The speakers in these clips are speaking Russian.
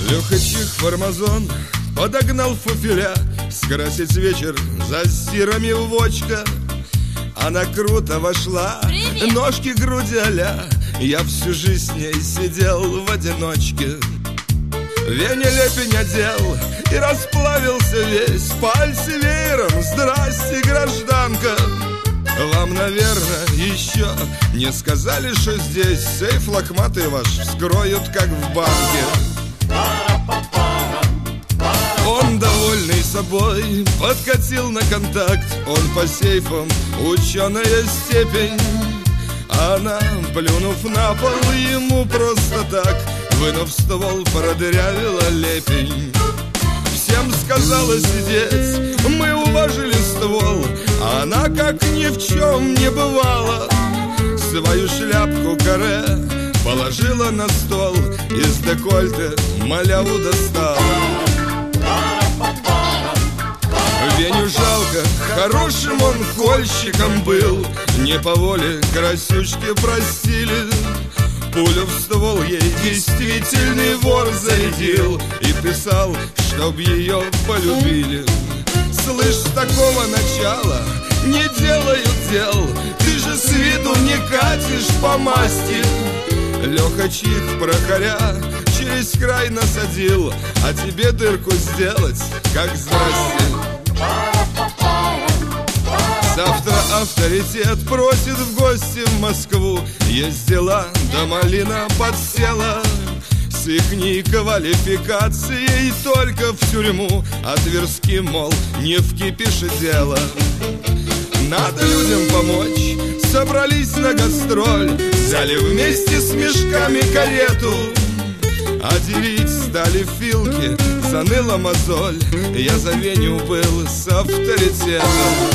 Лёха-чих фармазон подогнал фуфеля скрасить вечер за стирами вочка. Она круто вошла, Привет. ножки, груди а-ля. Я всю жизнь с ней сидел в одиночке. Вене лепень одел и расплавился весь. Пальцы веером, здрасте, гражданка. Вам, наверное, еще не сказали, что здесь сейф лохматый ваш вскроют, как в банке. Он, довольный собой, подкатил на контакт. Он по сейфам ученая степень. Она, плюнув на пол, ему просто так, вынув ствол, продырявила лепень. Всем сказала сидеть, мы уважили ствол. А она, как ни в чем не бывало, свою шляпку каре положила на стол, из декольте маляву достала. Веню жалко, хорошим он кольщиком был. Не по воле красючки простили. Пулю в ствол ей действительный вор зарядил и писал, чтоб ее полюбили. Слышь, с такого начала не делают дел. Ты же с виду не катишь по масти. Лёха-чих прохоря через край насадил, а тебе дырку сделать, как здрасте. Завтра авторитет просит в гости в Москву. Есть дела, да малина подсела. С ихней квалификацией только в тюрьму, а Тверски, мол, не вкипишь дело. Надо людям помочь, собрались на гастроль. Взяли вместе с мешками карету, а делить стали филки, заныла мозоль. Я за Веню был с авторитетом.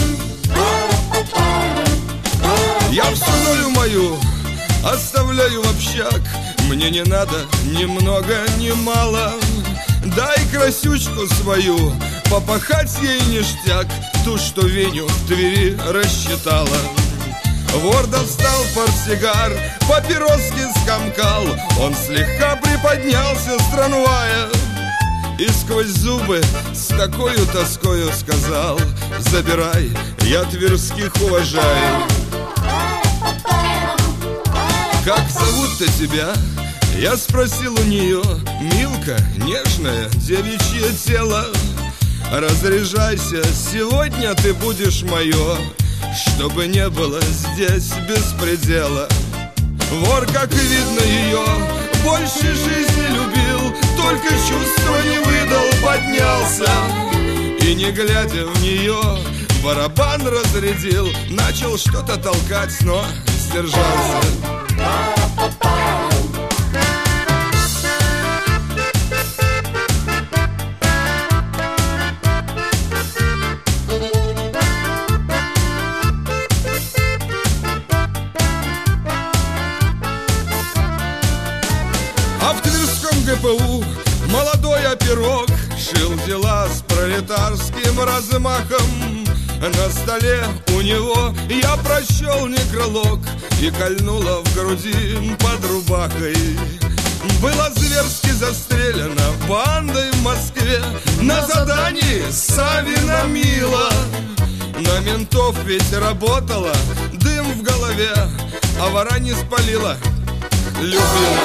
Я всю долю мою оставляю в общак. Мне не надо ни много, ни мало. Дай красючку свою, попахать ей ништяк. Ту, что Веню в Твери рассчитала. Вор достал портсигар, папироски скомкал. Он слегка приподнялся с трамвая и сквозь зубы с такою тоскою сказал: забирай, я тверских уважаю. Как зовут-то тебя? Я спросил у нее. Милка, нежное девичье тело. Разряжайся, сегодня ты будешь мое, чтобы не было здесь беспредела. Вор, как видно, ее больше жизни любил, только чувства не выдал, поднялся и, не глядя в нее, барабан разрядил. Начал что-то толкать, но сдержался. А в Тверском ГПУ молодой оперок шил дела с пролетарским размахом. На столе у него я прочел некролог, и кольнуло в груди под рубахой. Была зверски застрелена бандой в Москве на задании Савина Мила. На ментов ведь работала, дым в голове, а вора не спалила Любина.